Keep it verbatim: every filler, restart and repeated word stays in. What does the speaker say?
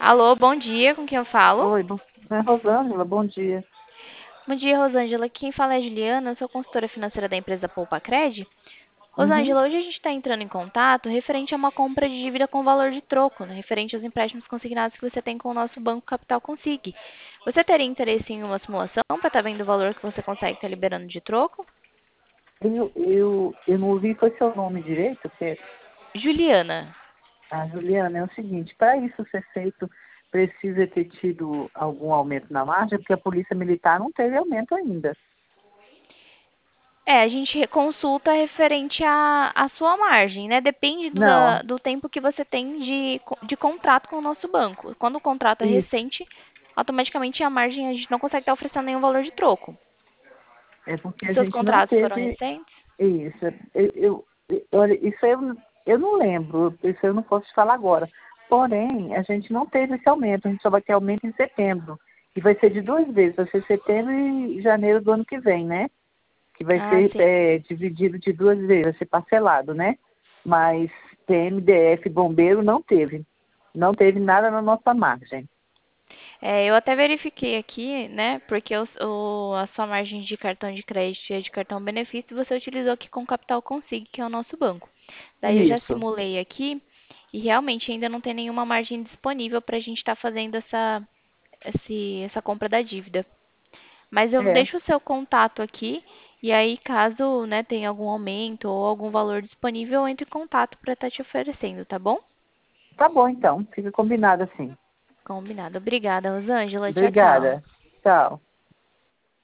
Alô, bom dia, com quem eu falo? Oi, bo- é Rosângela, bom dia. Bom dia, Rosângela. Quem fala é a Juliana, eu sou consultora financeira da empresa Poupa Cred. Uhum. Rosângela, hoje a gente está entrando em contato referente a uma compra de dívida com valor de troco, né, referente aos empréstimos consignados que você tem com o nosso Banco Capital Consig. Você teria interesse em uma simulação para estar vendo o valor que você consegue estar liberando de troco? Eu, eu, eu não ouvi, foi seu nome direito, porque Juliana. a Juliana é o seguinte, para isso ser feito, precisa ter tido algum aumento na margem, porque a Polícia Militar não teve aumento ainda. É, a gente re- consulta referente à, à sua margem, né? Depende do, da- Não, do tempo que você tem de, co- de contrato com o nosso banco. Quando o contrato é isso, recente, automaticamente a margem a gente não consegue estar oferecendo nenhum valor de troco. é porque Os a seus gente não contratos foram teve recentes? isso. Eu, eu, eu- olha, isso eu, eu não lembro, isso eu não posso te falar agora. Porém, a gente não teve esse aumento, a gente só vai ter aumento em setembro. E vai ser de duas vezes, vai ser setembro e janeiro do ano que vem, né? Que vai Ah, ser sim. é, dividido de duas vezes, vai ser parcelado, né? Mas P M D F Bombeiro não teve. Não teve nada na nossa margem. É, eu até verifiquei aqui, né? Porque o, o- a sua margem de cartão de crédito e de cartão benefício você utilizou aqui com o Capital Consig, que é o nosso banco. Daí eu já Isso. simulei aqui e realmente ainda não tem nenhuma margem disponível para a gente estar fazendo essa, esse, essa compra da dívida. Mas eu É. deixo o seu contato aqui e aí, caso, né, tenha algum aumento ou algum valor disponível, eu entro em contato para estar te oferecendo, tá bom? Tá bom, então. Fica combinado assim. Combinado. Obrigada, Rosângela. Tchau, tchau. Obrigada. Tchau.